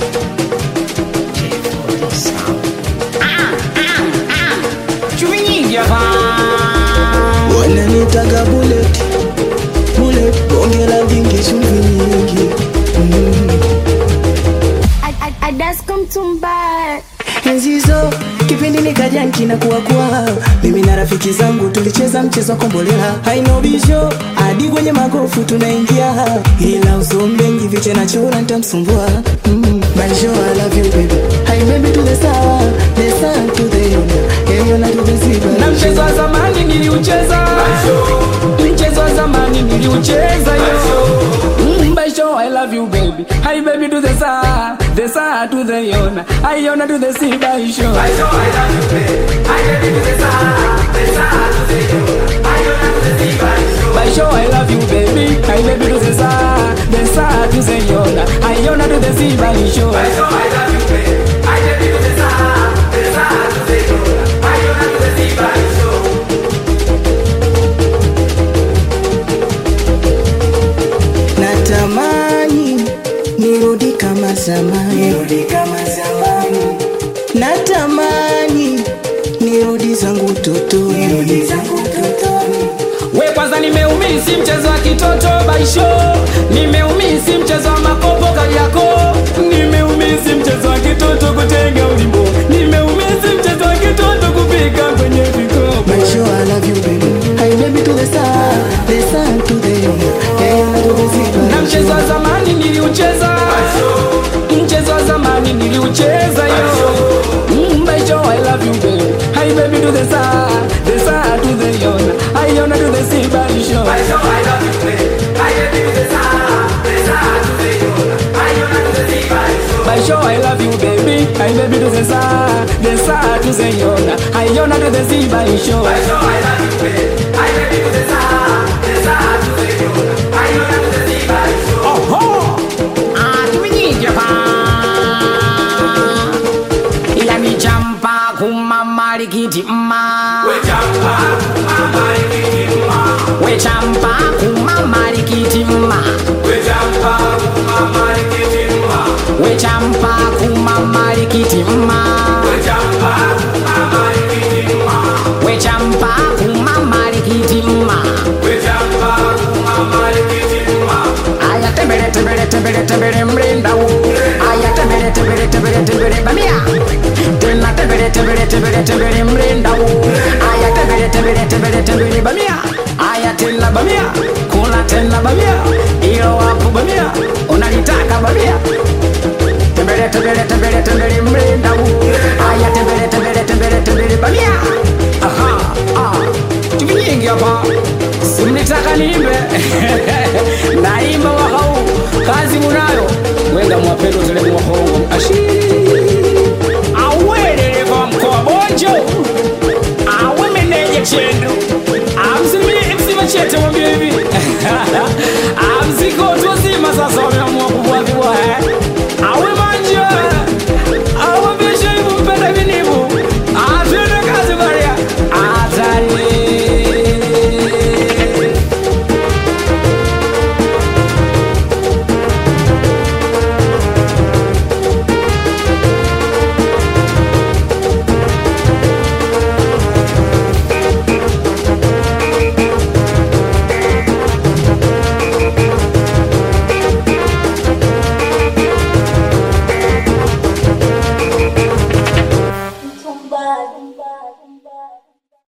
Wananitaka bullet, bonge la vingi chumvi nyingi. I just come to mbaya. Enzizo, kipindi nikaja nkina kuwa mimi na rafiki zangu tulicheza mchezo wa kombolela. Haino bisho, hadi kwenye magofu tunaingia. Ila usombengi viche na chura nitamsumbua. Banjo, I love you baby. Hi baby to the sun to the yonder. Yeah, you're not to the sea. Na mchezo wa zamani niliucheza. Mchezo wa zamani niliucheza yo. Banjo, I love you baby. Hi baby to the sun to the yonder. I yonder to the sea. Banjo, Banjo, I love you baby. Hi baby to the sun to the yonder. I yonder to the sea. Banjo, I love you baby. Hi baby to the sun to the yonder. I yonder to the sea. Banjo, Banjo, I love you baby. Hi baby to the sun to the yonder. I yonder to the sea. Banjo. Natamani nirudi kama zamani, natamani nirudi zangu utotoni. We kwanza nimeumisi mchezo wa kitoto baisho. Nimeumisi mchezo wa makopo Kariako. Nimeumisi mchezo wa kitoto kutenga ulimbo. Nimeumisi mchezo wa kitoto kupika kwenye vikopo. Baisho, I love you baby. Hi baby to the sun to the yonder. Yeah, to the sea. Na mchezo wa zamani niliucheza. Mchezo wa zamani niliucheza yo. Baisho, I love you baby. Hi baby to the sun to the yonder. I yonder to the sea. Baisho, Banjo, I love you baby. Hi baby to the sun to the yonder. I yonder to the sea. Banjo. Baisho, I love you baby. Hi baby to the sun to the yonder. I yonder to the sea. Baisho, Banjo, I love you baby. Hi baby to the sun to the yonder. I yonder to the sea. Banjo. oho. Tumingi hapa. Ila ni champa kumamarikiti mma. We champa kumamarikiti mma. We champa kumamarikiti mma. We champa kumamarikiti mma. We champa kumamarikiti mma. We champa kumamarikiti mma. We champa kumamarikiti mma. We champa kumamarikiti mma. Aya tembele tembele tembele tembele mrenda u. Aya tembele tembele tembele tembele bamia. Tena tembele tembele tembele tembele mrenda u. Aya tembele tembele tembele tembele bamia. Aya tena bamia. Kula tena bamia. Ilo wapu bamia. Unalitaka bamia. Tembele tembele tembele tembele mrenda u. Aya tembele tembele tembele tembele bamia. Aha. Tuvingi hapa. Simnitaka niimbe. Naimba wahau. Kazi munayo. Wenda mwapendo zile mwahongo. Ashi. Awele kwa mkoa Bonjo. Awe meneje chendo. Amsimi chete mwambie hivi. Amsiko tuwazima sasa wameamua kubwa viwa. Awe manja. Awe besha hivu mpenda vinivu. Atende kazi baria. Atari. Tumbad.